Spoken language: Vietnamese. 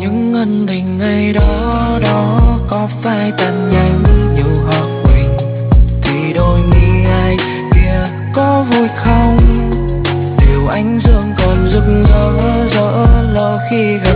những ân tình ngày đó đó có phải tan nhanh như hoa quỳnh, thì đôi mi ai kia có vui không, đều ánh dương còn rực rỡ rỡ lỡ khi gần